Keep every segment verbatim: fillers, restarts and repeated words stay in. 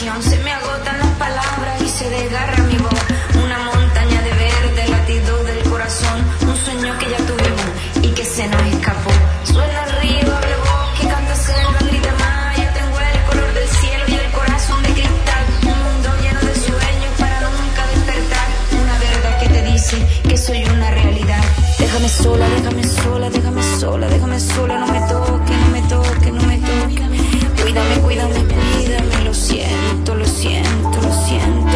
canción. Se me agotan las palabras y se desgarra mi voz. Una montaña de verde, latido del corazón. Un sueño que ya tuvimos y que se nos escapó. Suena el río, abre el bosque, canta selva, grita más. Yo tengo el color del cielo y el corazón de cristal. Un mundo lleno de sueños para nunca despertar. Una verdad que te dice que soy una realidad. Déjame sola, déjame sola, déjame sola, déjame sola. No me toque, no me toque, no me toque. Cuídame, cuídame, cuídame. Lo siento, lo siento, lo siento.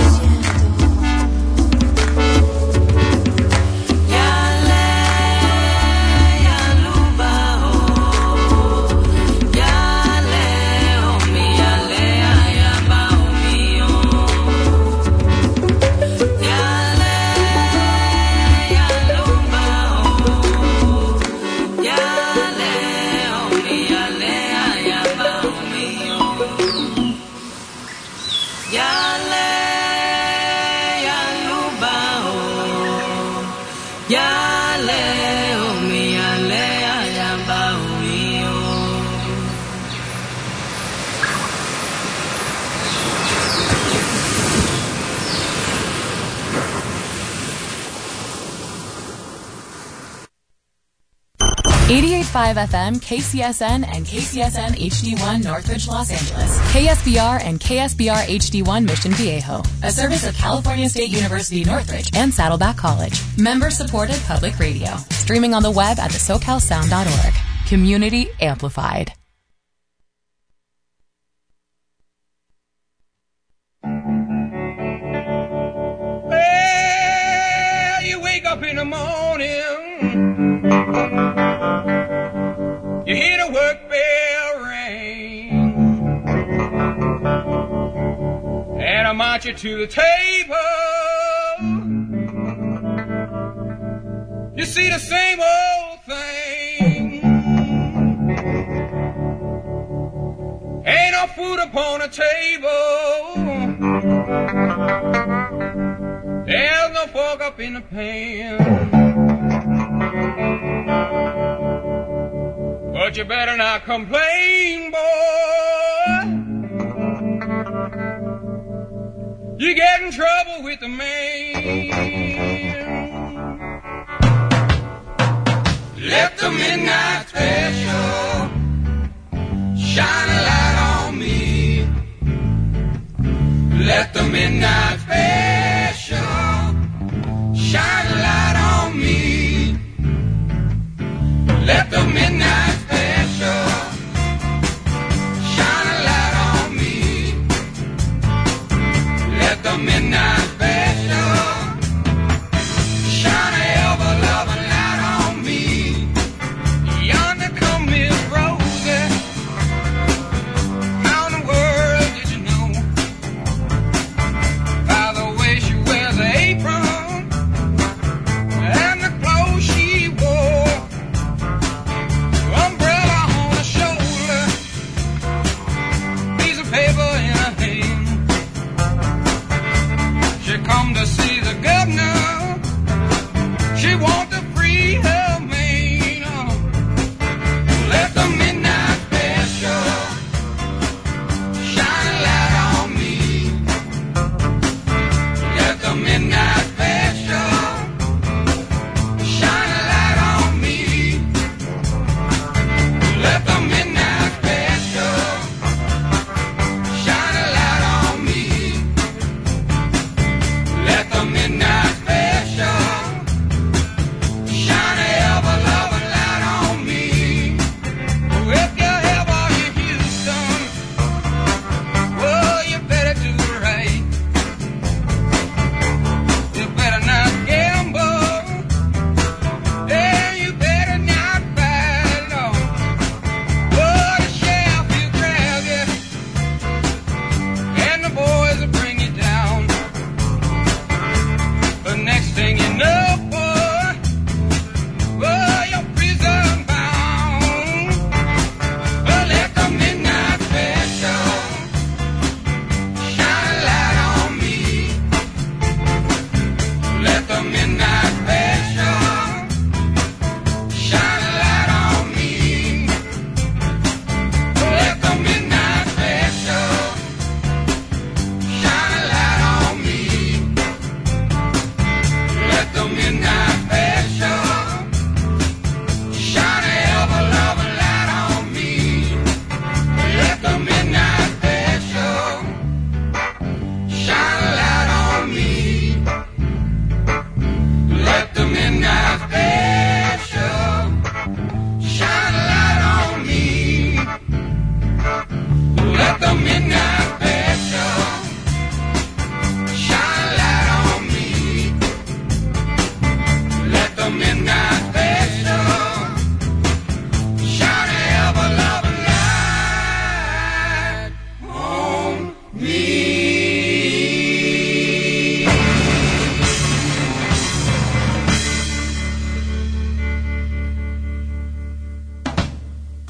eighty-eight point five F M, K C S N, and K C S N H D one Northridge, Los Angeles. K S B R and K S B R H D one Mission Viejo. A service of California State University Northridge and Saddleback College. Member-supported public radio. Streaming on the web at the socal sound dot org. Community amplified. Well, you wake up in the morning. You hear the work bell ring, and I march you to the table. You see the same old thing. Ain't no food upon the table. There's no fork up in the pan. But you better not complain, boy. You get in trouble with the man. Let the midnight special shine a light on me. Let the midnight special shine a light on me. Let the midnight special shine a light on me. Let the midnight special shine a ever-loving light on me. Yonder come Miss Rosie. How in the world did you know about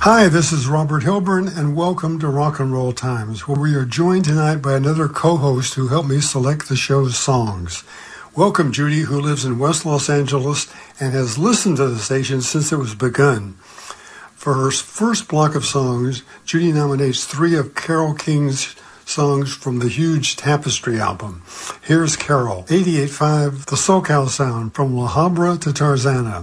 Hi, this is Robert Hilburn, and welcome to Rock and Roll Times, where we are joined tonight by another co-host who helped me select the show's songs. Welcome, Judy, who lives in West Los Angeles and has listened to the station since it was begun. For her first block of songs, Judy nominates three of Carole King's songs from the huge Tapestry album. Here's Carole, eighty-eight point five, The SoCal Sound, from La Habra to Tarzana.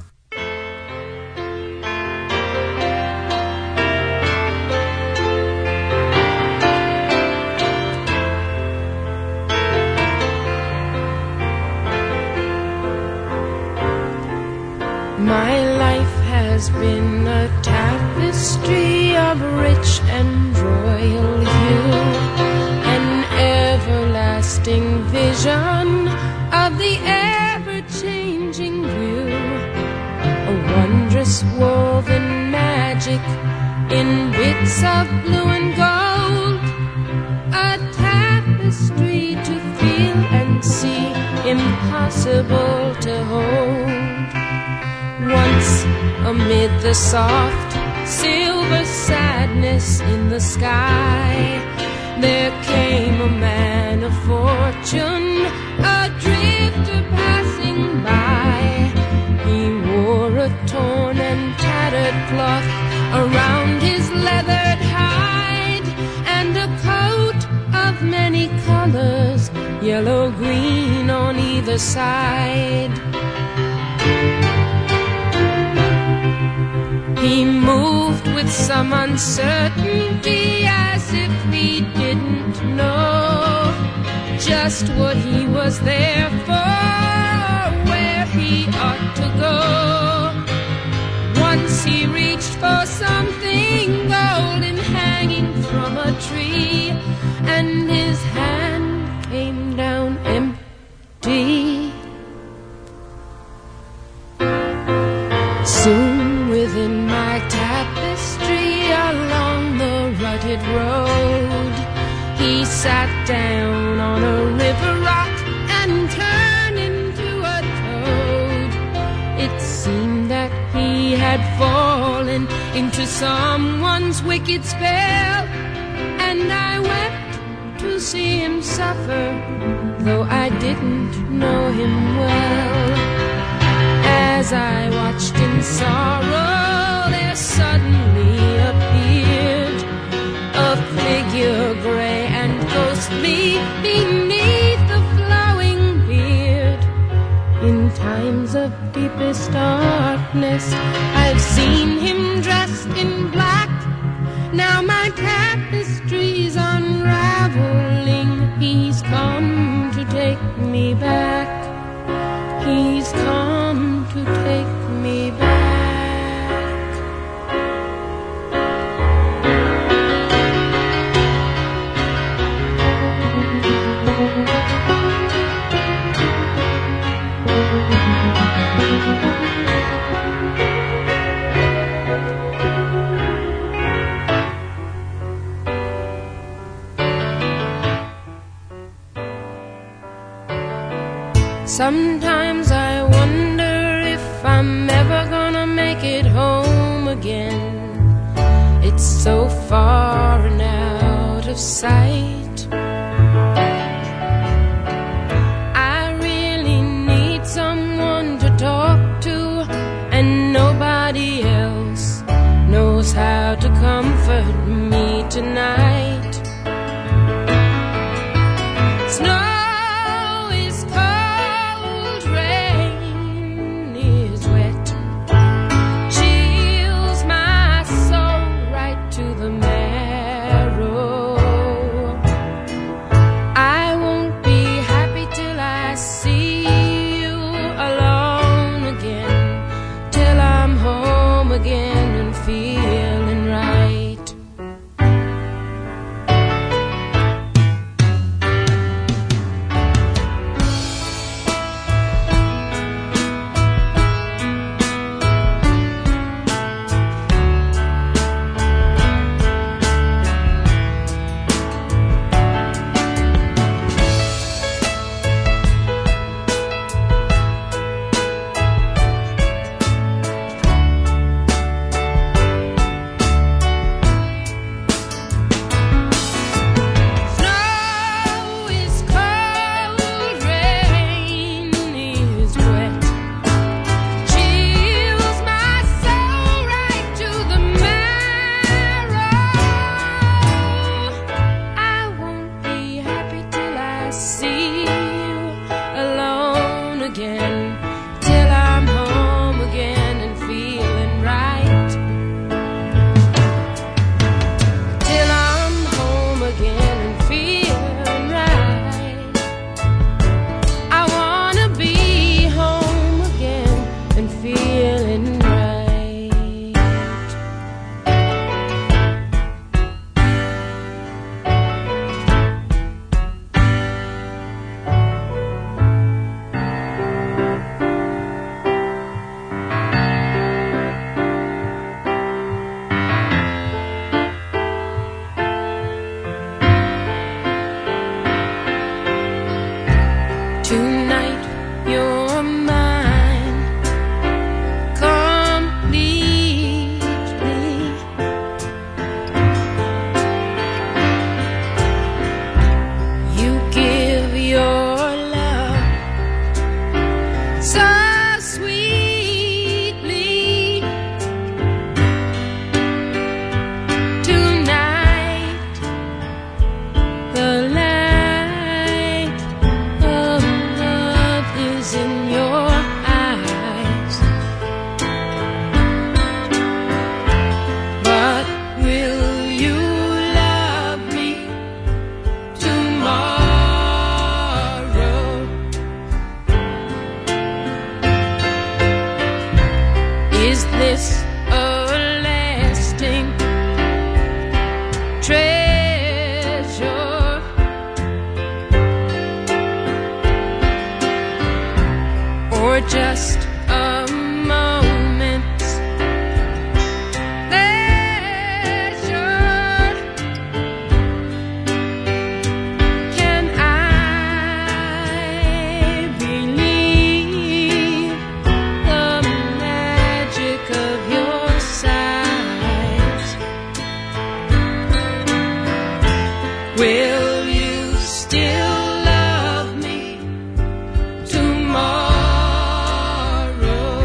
My life has been a tapestry of rich and royal hue, an everlasting vision of the ever-changing view, a wondrous woven magic in bits of blue and gold, a tapestry to feel and see, impossible to hold. Once, amid the soft silver sadness in the sky, there came a man of fortune, a drifter passing by. He wore a torn and tattered cloth around his leathered hide, and a coat of many colors, yellow, green on either side. He moved with some uncertainty, as if he didn't know just what he was there for, or where he ought to go. Once he reached for something golden hanging from a tree, and his hand came down empty. Soon within my tapestry along the rutted road, he sat down on a river rock and turned into a toad. It seemed that he had fallen into someone's wicked spell, and I wept to see him suffer, though I didn't know him well. As I watched in sorrow, there suddenly appeared a figure gray and ghostly beneath the flowing beard. In times of deepest darkness, I've seen him dressed in black. Now my tapestry's unraveling. He's come to take me back. He's come to take me back. Sometimes I wonder if I'm ever gonna make it home again. It's so far and out of sight. I really need someone to talk to, and nobody else knows how to comfort me tonight. Snow just a moment's leisure. Can I believe the magic of your sighs? Will you still love me tomorrow?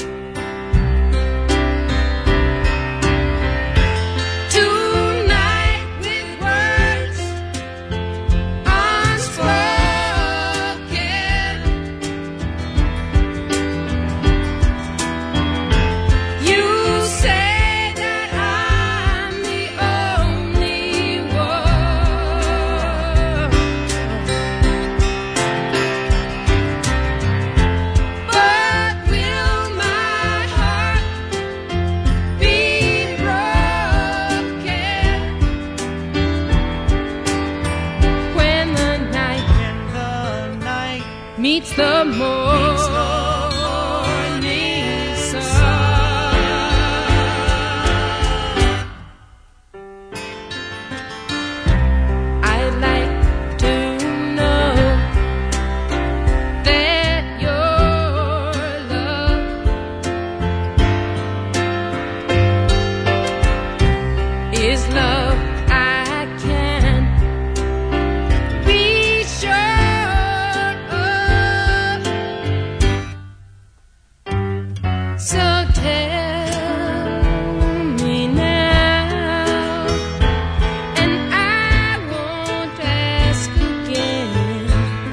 Tonight with words unspoken, you say that I'm the only one. But will my heart be broken when the night meets the morning sun? I'd like to know that your love is love I can be sure of. So tell me now, and I won't ask again.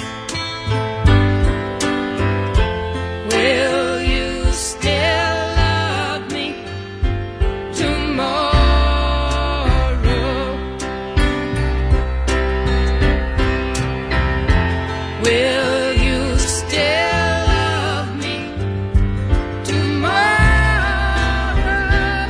Will you still love me tomorrow? Will you still love me tomorrow?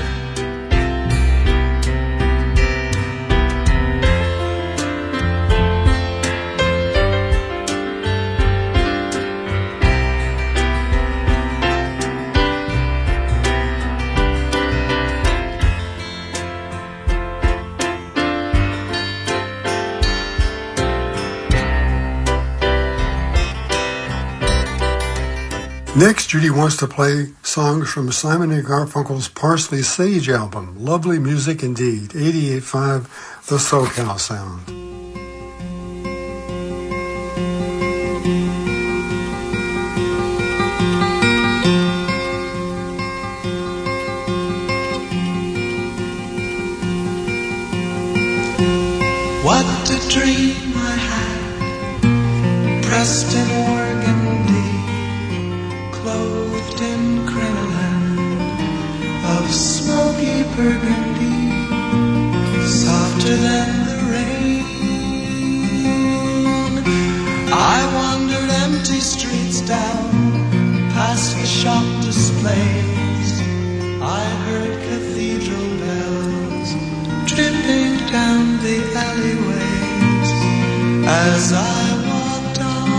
Next, Judy wants to play songs from Simon and Garfunkel's Parsley Sage album. Lovely music indeed. eighty-eight point five The SoCal Sound. What a dream I had, pressed in organdy, clothed in crinoline of smoky burgundy, softer than the rain. I wandered empty streets down past the shop displays. I heard cathedral bells dripping down the alleyways as I walked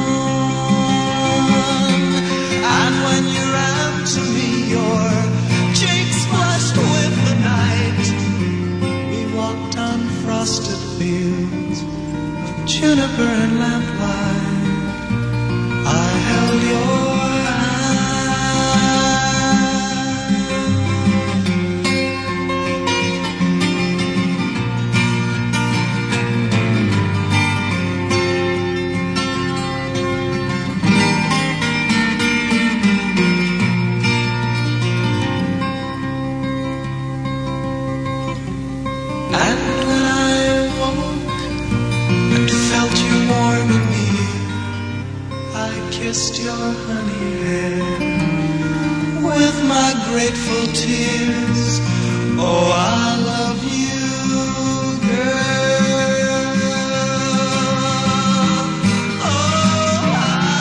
on. And when you ran to me, your cheeks flushed with the night. We walked on frosted fields of juniper and lamplight. I held your kissed your honey hair with my grateful tears. Oh, I love you, girl. Oh, I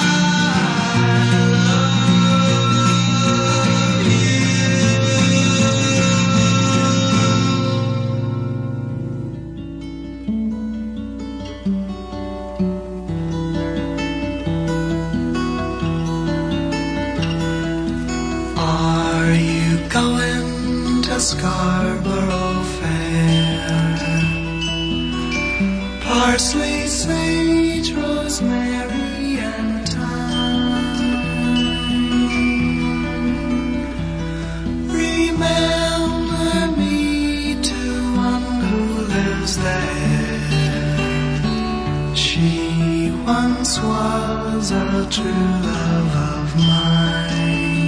love you. Parsley, sage, rosemary, and thyme. Remember me to one who lives there. She once was a true love of mine.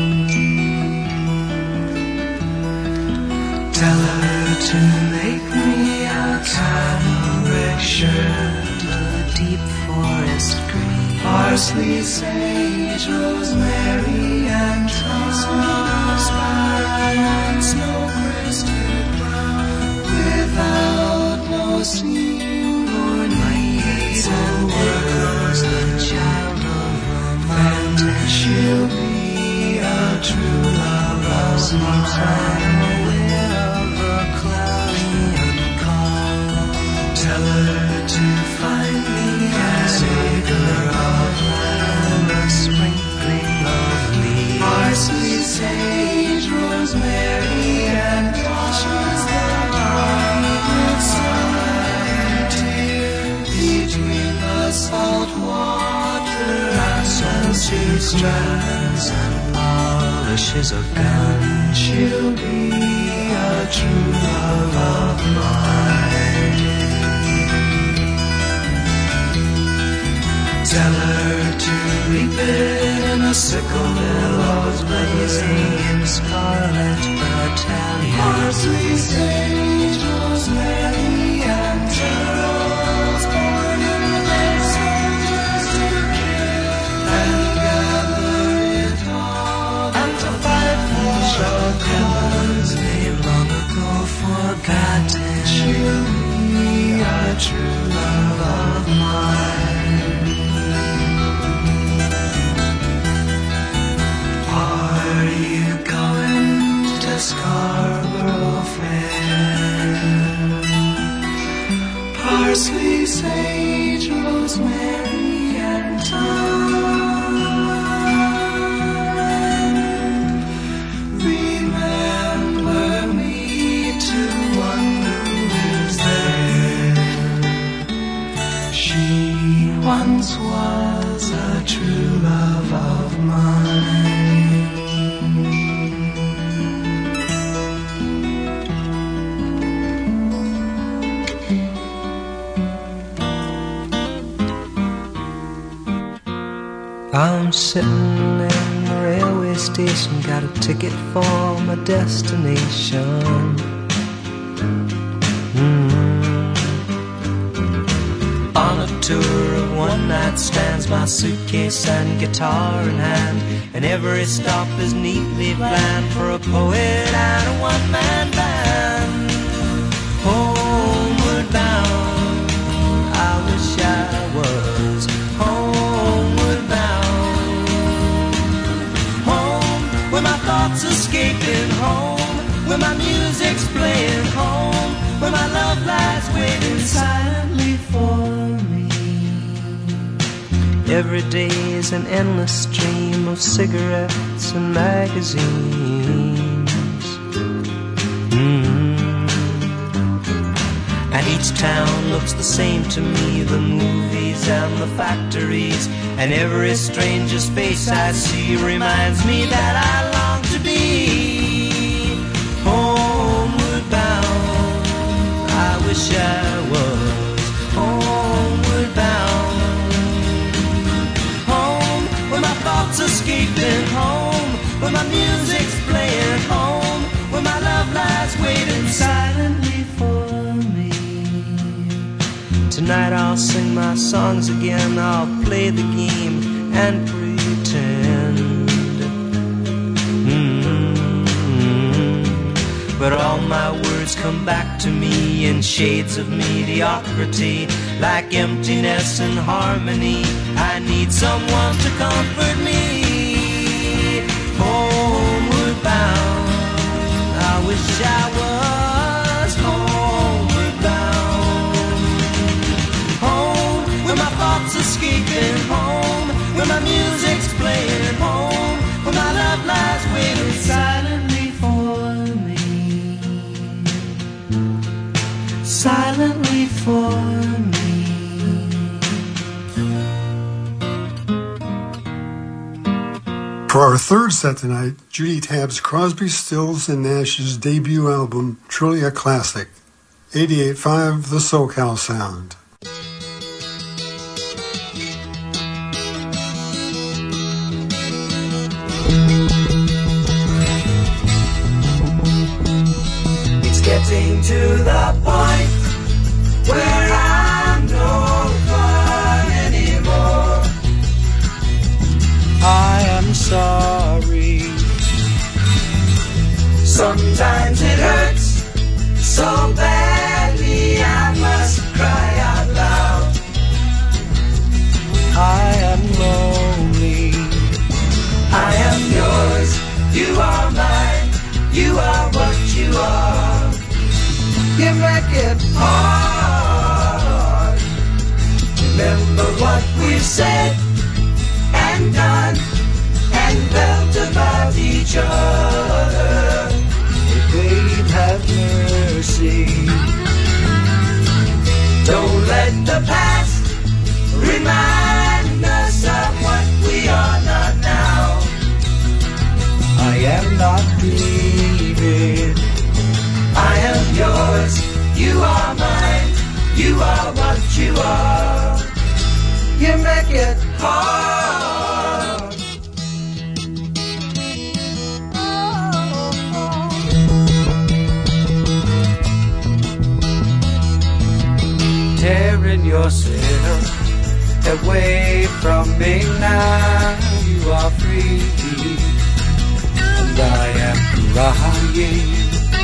Tell her to make me a cambric shirt, a deep forest green, parsley, sage, rosemary, and thyme, and snow-crested brown, without no seam or need, and words the child of romance, and she'll be a true love of mine. Tell her to find me an acre of land, a sprinkling of leaves, parsley, sage, rosemary, and thyme, between the salt water and sunset strands and polishes a gun. She'll be a true love of mine. Tell her to reap it in a sickle, billows blazing in scarlet battalion, parsley, sage, rosemary, and thyme, born in the soldiers to kill and gather it all, and to fight for the cause they long ago forgotten. She'll be a true love of mine. Scarborough Fair. Parsley, sage, rosemary, and thyme. Remember me to one who lives there. She once was a true love of mine. I'm sitting in the railway station, got a ticket for my destination. Mm. On a tour of one-night stands, my suitcase and guitar in hand, and every stop is neatly planned for a poet and a one-man band. Homeward bound, I wish I was homeward bound. Where my thoughts escaping home, where my music's playing home, where my love lies waiting silently for me. Every day is an endless stream of cigarettes and magazines. Mm-hmm. And each town looks the same to me, the movies and the factories, and every stranger's face I see reminds me that I long to be homeward bound. I wish I was homeward bound. Home, where my thoughts escaping home, where my music's playing home, where my love lies waiting silently for me. Tonight I'll sing my songs again, I'll play the game and pretend. Mm-hmm. But all my words come back to me in shades of mediocrity, like emptiness and harmony. I need someone to comfort me. Homeward bound, I wish I was homeward bound. Home, where my thoughts escaping home, where my music's playing home, where my love lies waiting silently for me. Silently for me. For our third set tonight, Judy tabs Crosby, Stills, and Nash's debut album, truly a classic, eighty-eight point five The SoCal Sound. It's getting to the point where I'm no fun anymore. I am sorry. Sometimes it hurts so badly I must cry out loud. I am lonely. I am yours. You are mine. You are what you are. You make it hard. Remember what we've said and done and felt about each other. Babe, have mercy. Don't let the past remind us of what we are not now. I am not grieving. I am yours. You are mine. You are what you are. You make it hard. Tearing yourself away from me now. You are free, and I am crying.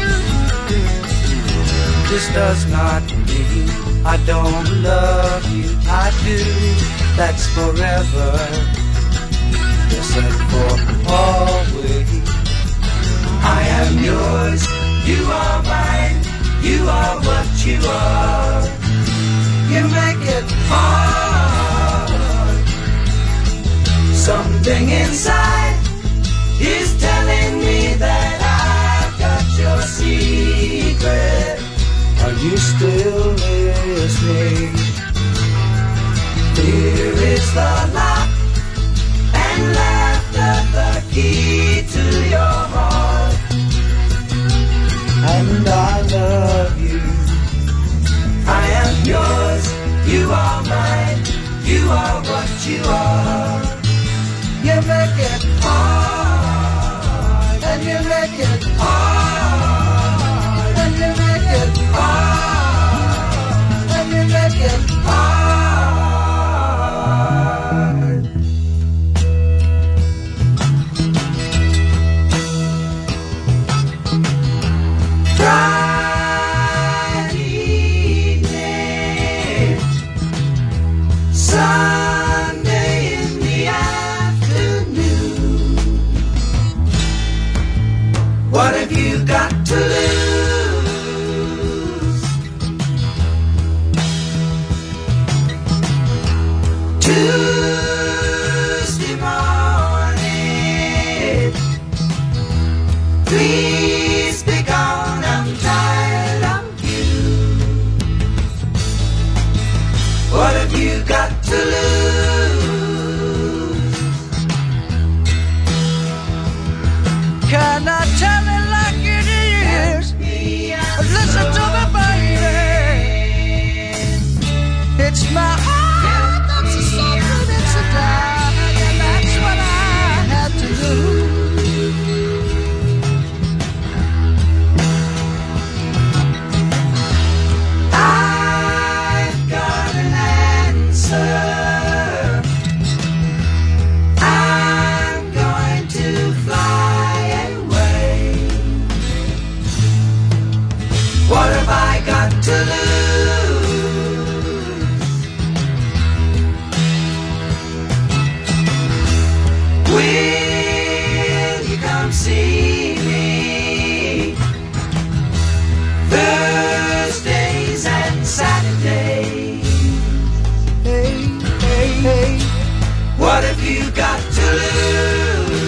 This does not mean I don't love you. I do. That's forever. Yes, and for always. I am yours. You are mine. You are what you are. You make it hard. Something inside is telling me that I've got your secret. Are you still listening? Here is the lock and laughter, the key to your heart. And I love you. I am yours. You are mine. You are what you are. You make it hard. And you make it hard. And you make it hard. And you make it hard. Friday evening, Sunday in the afternoon. What have you got to lose? Tuesday morning, please be gone, I'm tired of you. What have you got to lose? Can I tell it like it is? Listen to me, baby. It's my heart that's a something, it's a die, and that's what I had to do. I've got an answer. I'm going to fly away. What have I got to lose? Will you come see me Thursdays and Saturdays? Hey, hey, hey. What have you got to lose?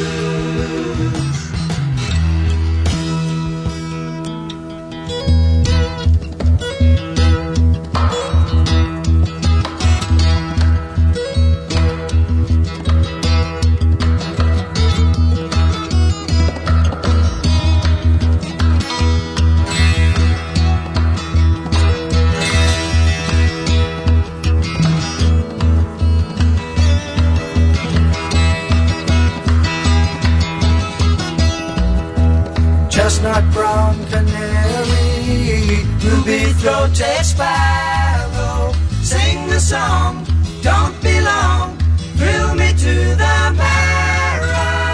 floated sparrow, sing the song, don't be long, thrill me to the marrow.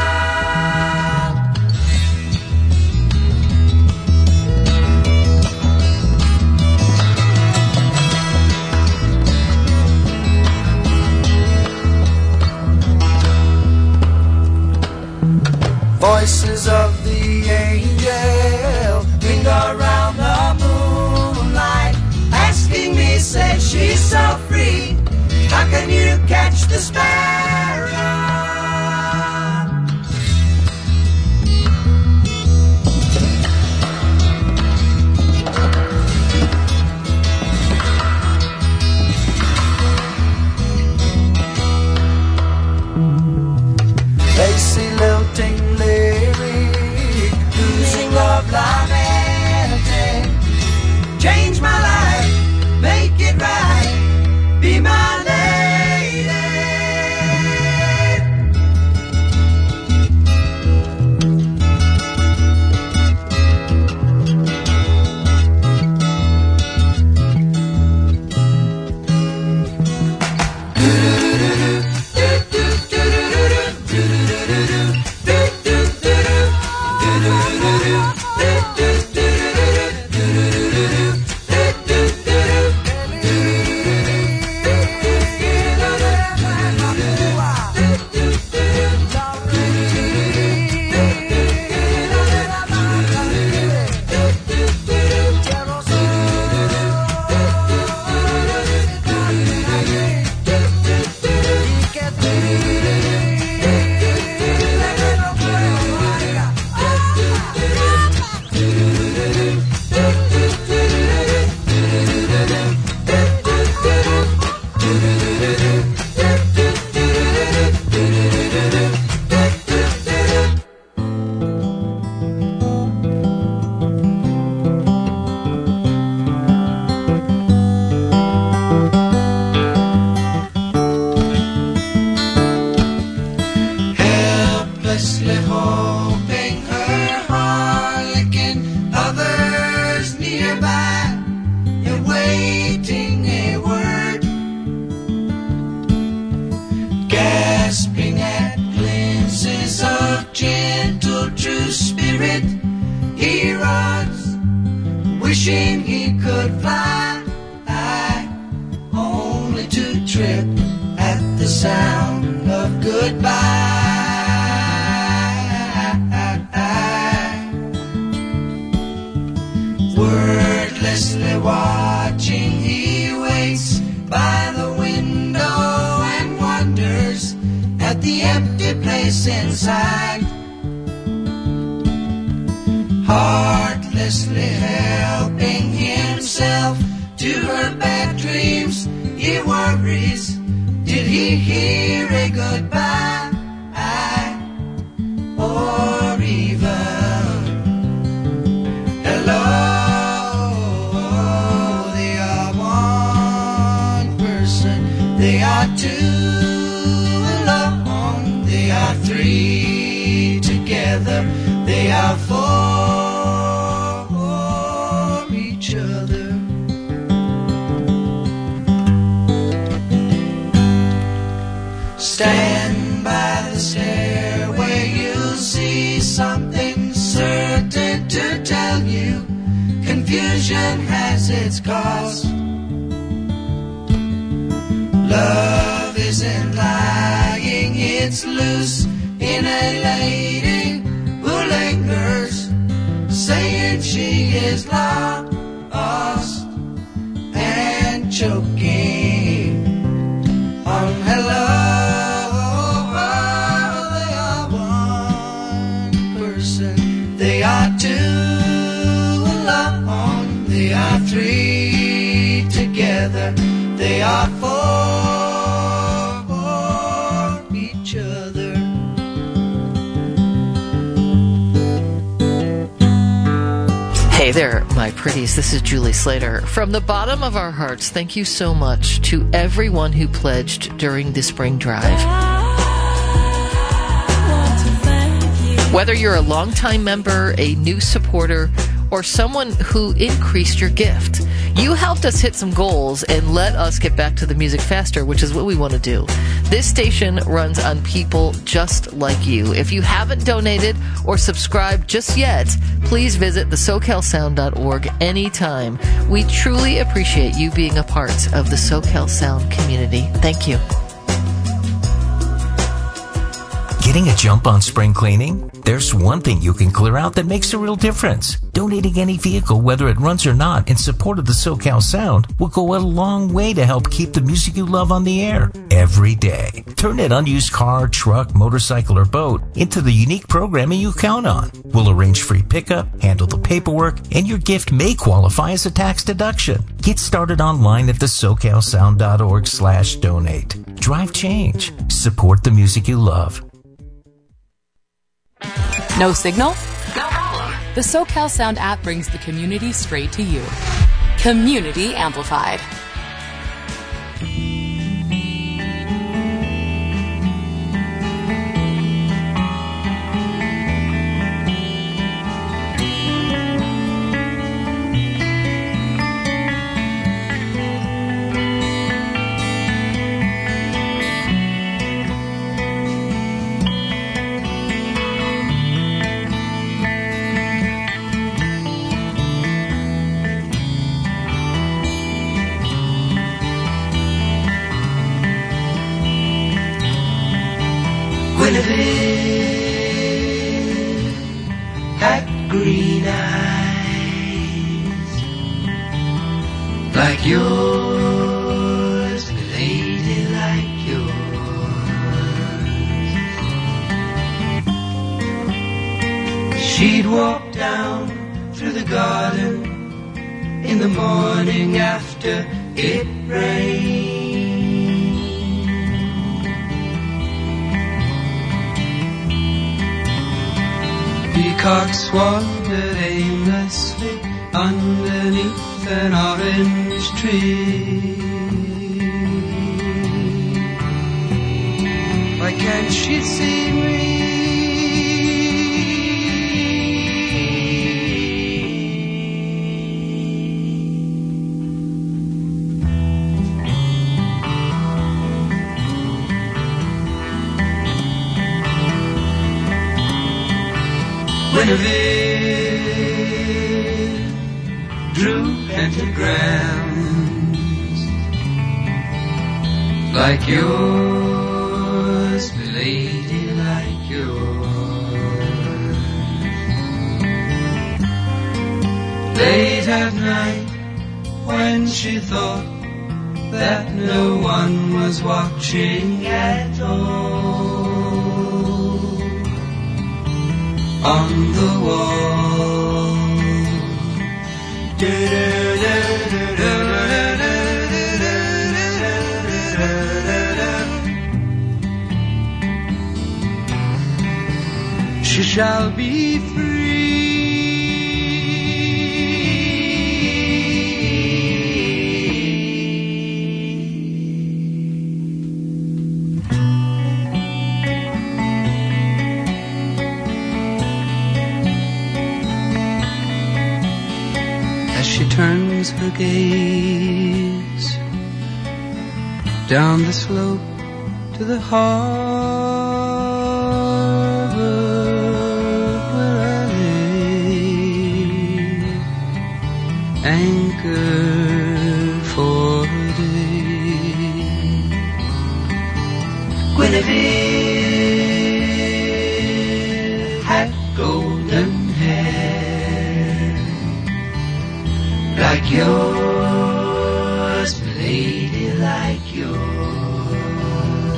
Voices of the angel ring around the moonlight, asking me, say she's so free, how can you catch the sparrow? Lacy lilting lyric, losing love lamenting, change my life, make it right, be my lady. Helplessly hoping her harlequin, others nearby, awaiting a word, gasping at glimpses of gentle true spirit, he runs, wishing he could fly, only to trip at the sound of goodbye. Wordlessly watching, he waits by the window and wonders at the empty place inside. Heartlessly helping himself to her bad dreams, he worries, did he hear a goodbye? Or even hello? They are one person, they are two alone, they are three together, they are four for each other. Stand by the stairway, you'll see something certain to tell you. Confusion has its cause. Love isn't lying, it's loose in a lady who lingers, saying she is lost and choking on hello. They are two alone, they are three together, they are four for each other. Hey there, my pretties. This is Julie Slater. From the bottom of our hearts, thank you so much to everyone who pledged during the spring drive. Whether you're a longtime member, a new supporter, or someone who increased your gift, You helped us hit some goals and let us get back to the music faster, which is what we want to do. This station runs on people just like you. If you haven't donated or subscribed just yet, please visit the socal sound dot org anytime. We truly appreciate you being a part of the SoCal Sound community. Thank you. Getting a jump on spring cleaning? There's one thing you can clear out that makes a real difference. Donating any vehicle, whether it runs or not, in support of the SoCal Sound will go a long way to help keep the music you love on the air every day. Turn that unused car, truck, motorcycle, or boat into the unique programming you count on. We'll arrange free pickup, handle the paperwork, and your gift may qualify as a tax deduction. Get started online at the socal sound dot org slash donate. Drive change. Support the music you love. No signal? No problem. The SoCal Sound app brings the community straight to you. Community amplified. Had green eyes like yours, lady, like yours. She'd walk down through the garden in the morning after it rained. Peacocks wandered aimlessly underneath an orange tree. Why can't she see me? Guinevere drew pentagrams like yours, lady, like yours. Late at night, when she thought that no one was watching at all, on the wall, she shall be free. She turns her gaze down the slope to the harbor where I lay, anchored for a day. Guinevere had golden hair like yours, lady, like yours.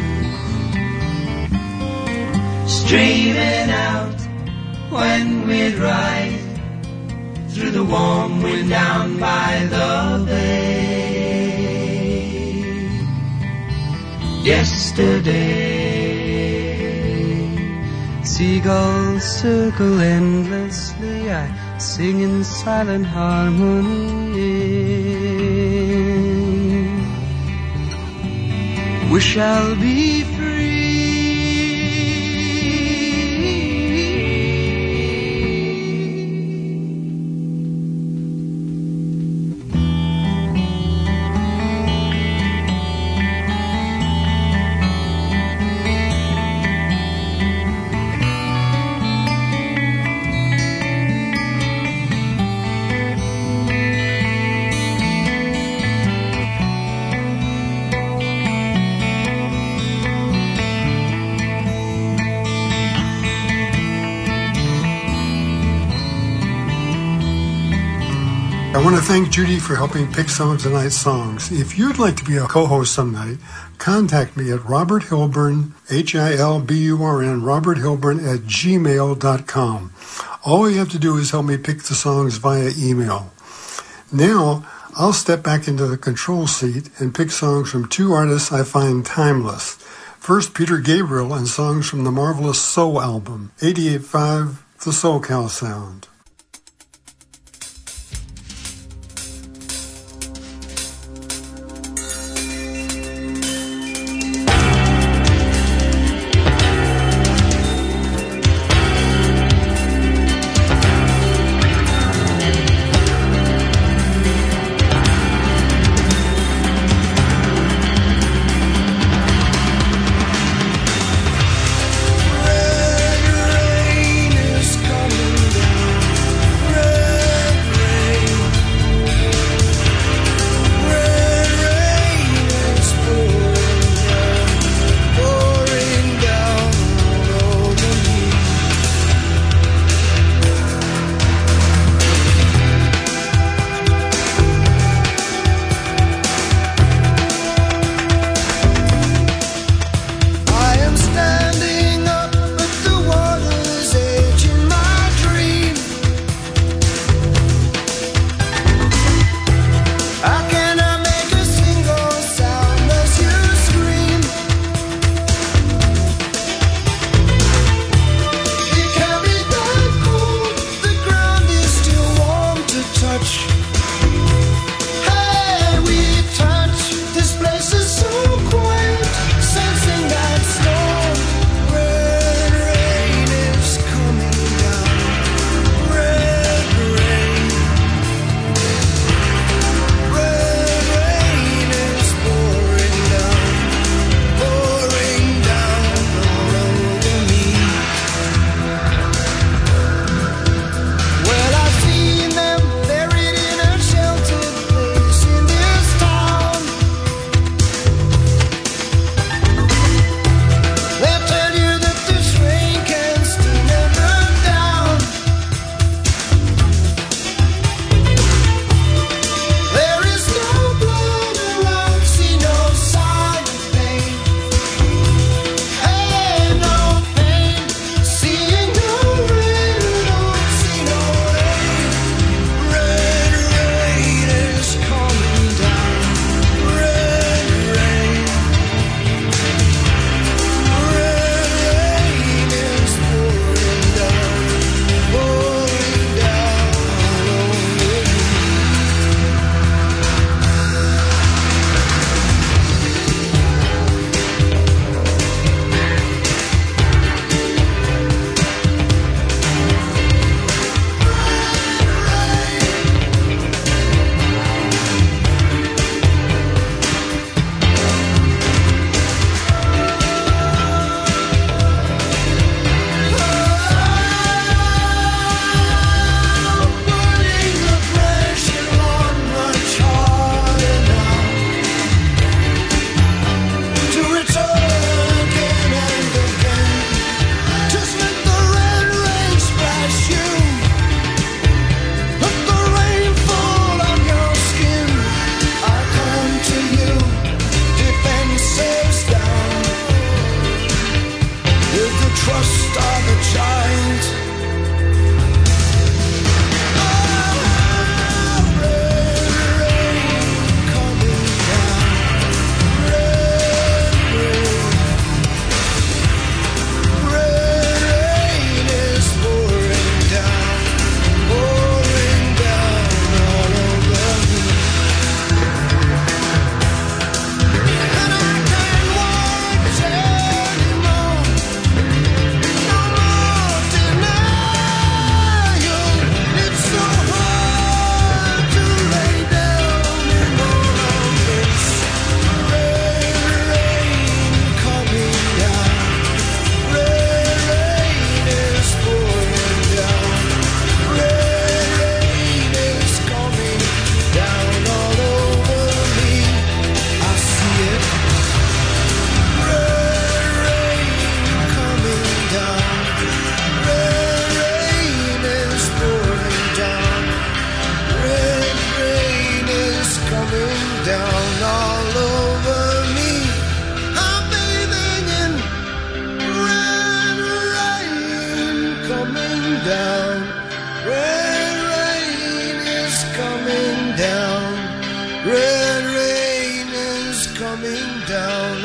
Streaming out when we'd ride through the warm wind down by the bay. Yesterday, seagulls circle endlessly. I sing in silent harmony. We shall be free. want to thank Judy for helping pick some of tonight's songs. If you'd like to be a co-host some night, contact me at Robert Hilburn, H I L B U R N, Robert Hilburn at gmail dot com. All you have to do is help me pick the songs via email. Now, I'll step back into the control seat and pick songs from two artists I find timeless. First, Peter Gabriel and songs from the marvelous Soul album, eighty-eight point five, The SoCal Sound. Red rain is coming down.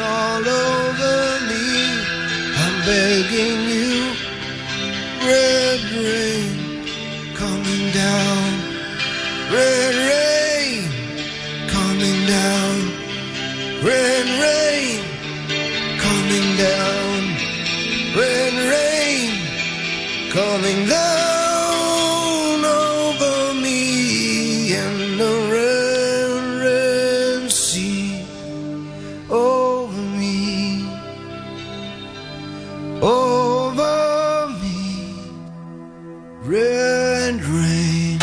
all over me. I'm begging you, red rain coming down, red rain coming down, red rain coming down, red rain coming down over me and the red, red sea over me, over me, red rain.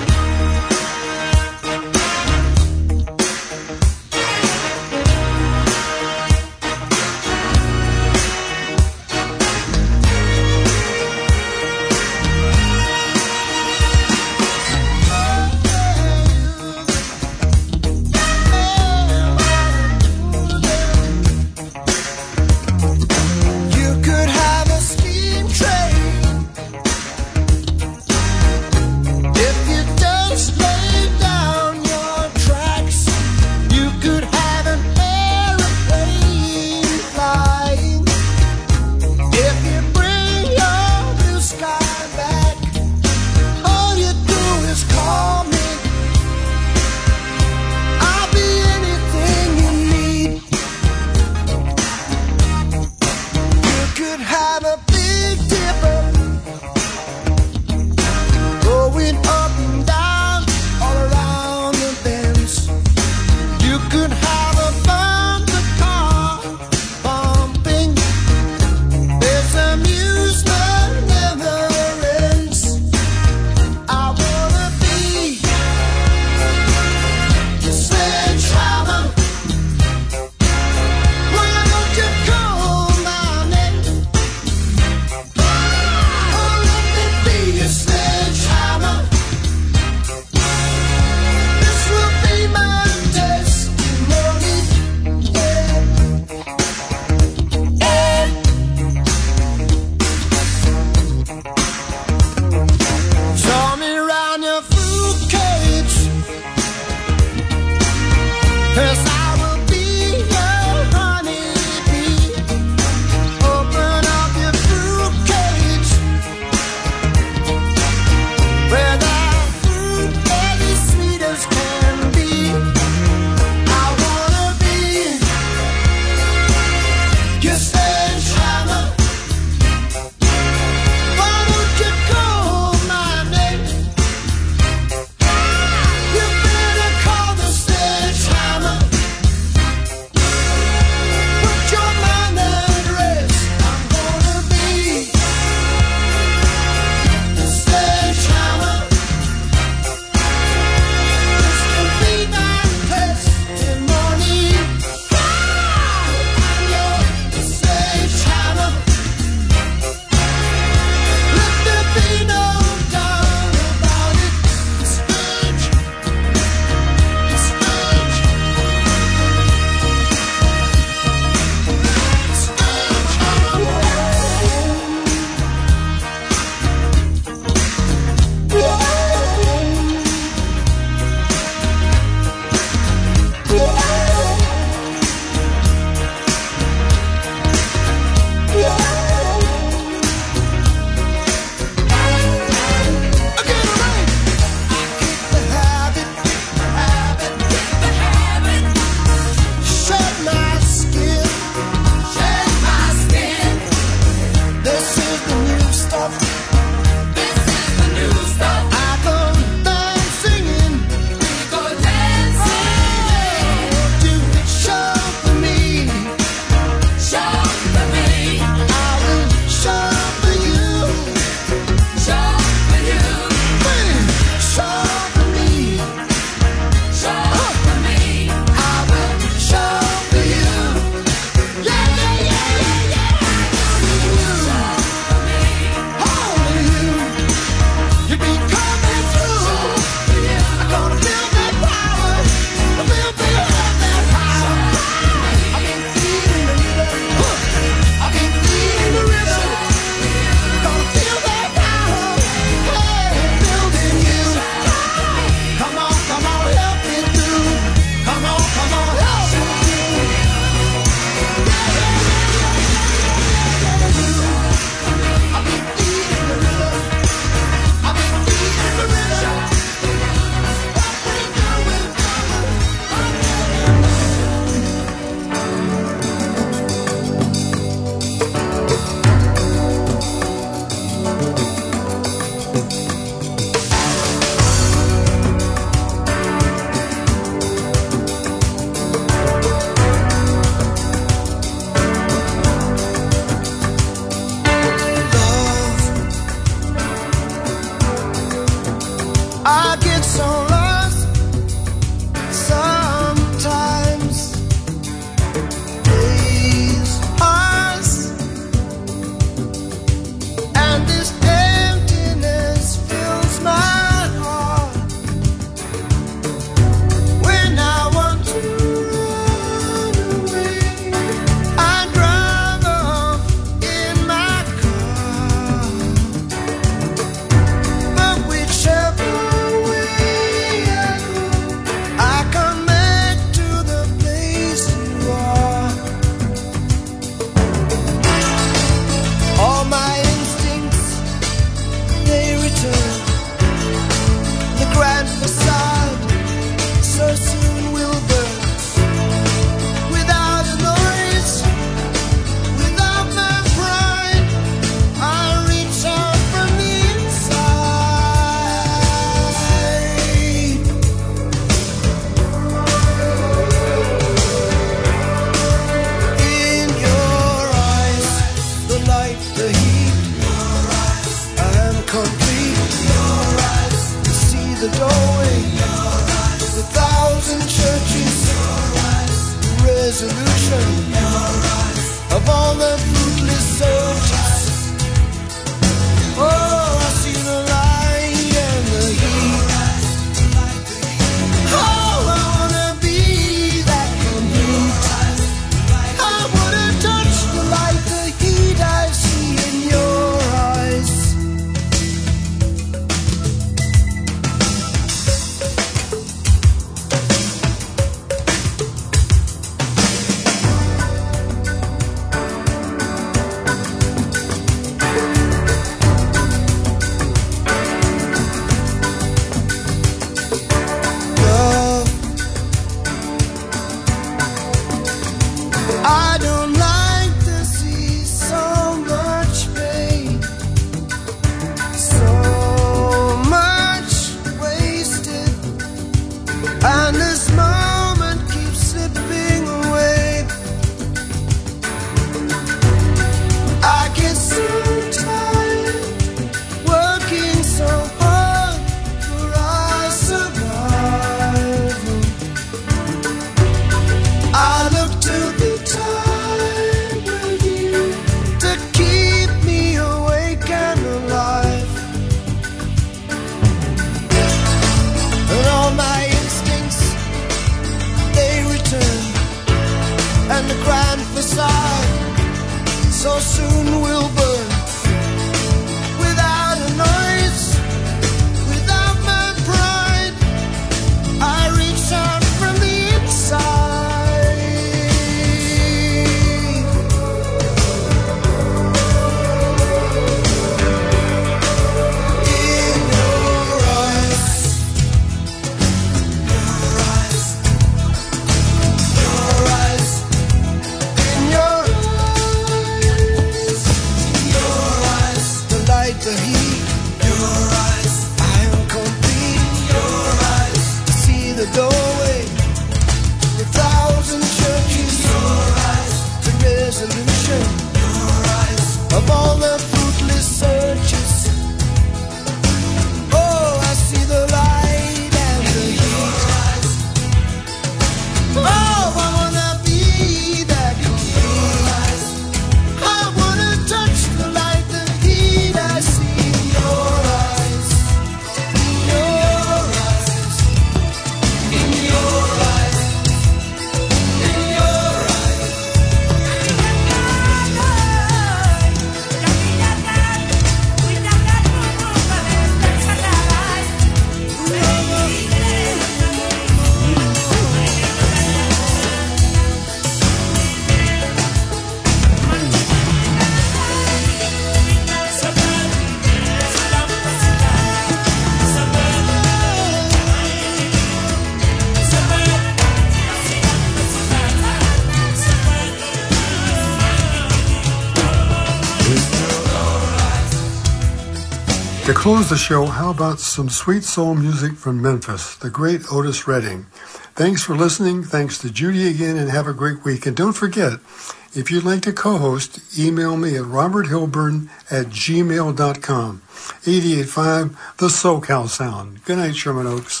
To close the show, how about some sweet soul music from Memphis, the great Otis Redding. Thanks for listening. Thanks to Judy again, and have a great week. And don't forget, if you'd like to co-host, email me at roberthilburn at gmail dot com. eighty-eight point five, the SoCal Sound. Good night, Sherman Oaks.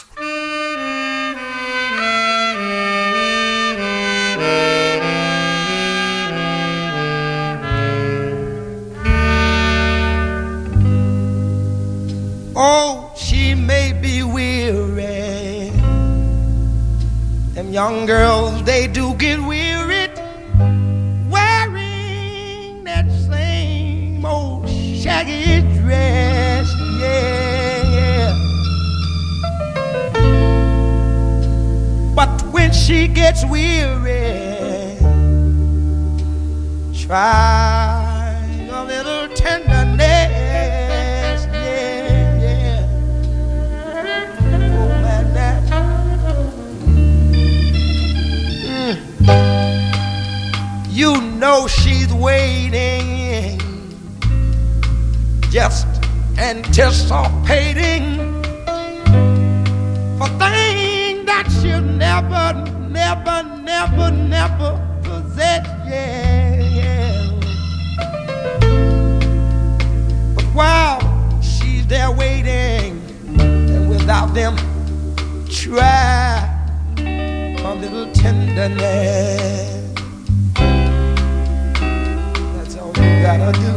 Oh, she may be weary. Them young girls, they do get weary wearing that same old shaggy dress, yeah. But when she gets weary, try a little tenderness. You know she's waiting, just anticipating for things that she'll never, never, never, never possess, yeah, yeah. But while she's there waiting, and without them, try a little tenderness. Gotta do.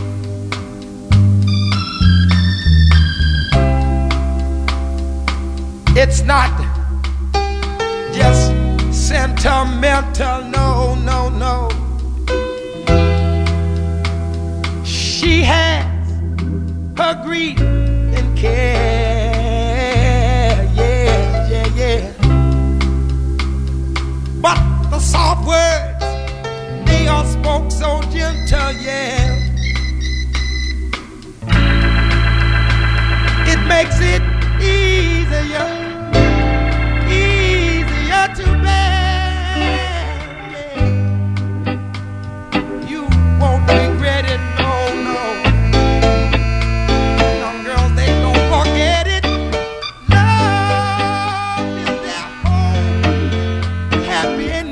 It's not just sentimental, no, no, no. She has her grief and care, yeah, yeah, yeah. But the soft words, they all spoke so gentle, yeah. It makes it easier, easier to bear, yeah. You won't regret it, no, no. Some girls, they don't forget it. Love is their whole happiness.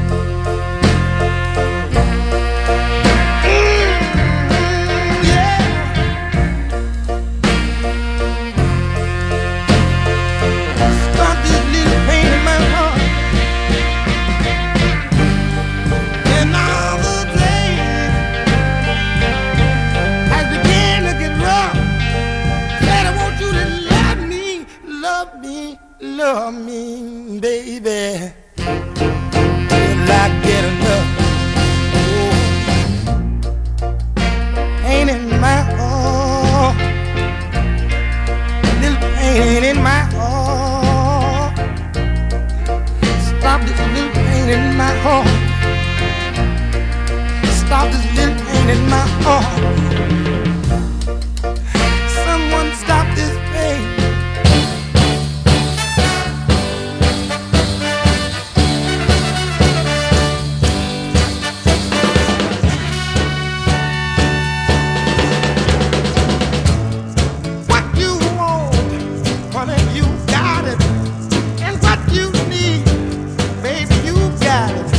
Yeah. love me, love me, baby, till I get enough. Oh, pain in my heart, little pain in my heart. Stop this little pain in my heart. Stop this little pain in my heart. Someone stop this pain. What you want, honey, you got it. And what you need, baby, you got it.